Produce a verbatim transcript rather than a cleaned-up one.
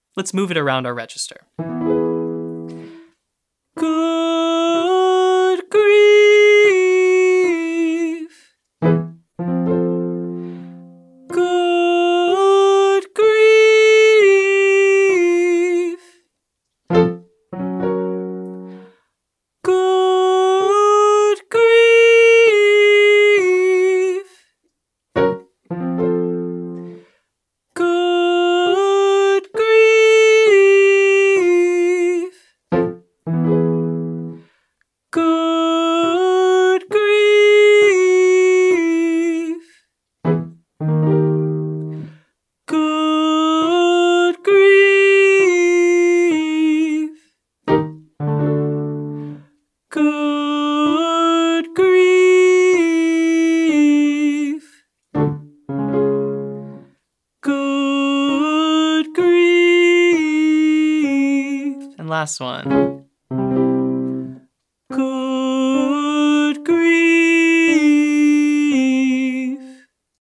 let's move it around our register. Good grief. Good grief. Good grief. Good grief. Good grief. Good grief. Good grief. Good grief. And last one.